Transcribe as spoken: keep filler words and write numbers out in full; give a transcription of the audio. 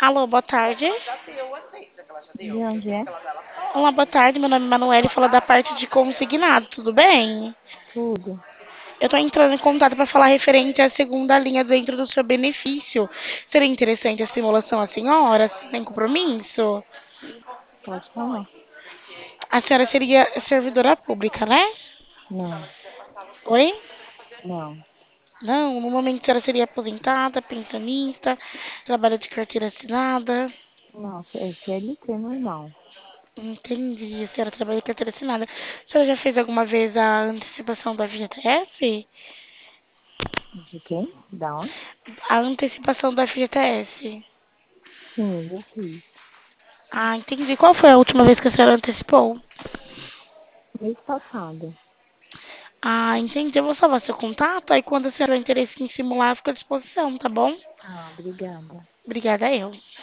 Alô, boa tarde. De onde é? Olá, boa tarde. Meu nome é Manoel e falo da parte de consignado, tudo bem? Tudo. Eu tô entrando em contato para falar referente à segunda linha dentro do seu benefício. Seria interessante a simulação à senhora, sem compromisso? Pode falar? A senhora seria servidora pública, né? Não, Oi? não. Não, no momento a senhora seria aposentada, pensionista, trabalha de carteira assinada. Não, é C L T normal. Entendi, a senhora trabalha de carteira assinada. A senhora já fez alguma vez a antecipação do F G T S? De quem? Da onde? A antecipação do F G T S. Sim, já fiz. Ah, entendi. Qual foi a última vez que a senhora antecipou? Mês passado. Ah, entendi. Eu vou salvar seu contato. Aí quando a senhora tiver interesse em simular, fica à disposição, tá bom? Ah, obrigada. Obrigada, eu.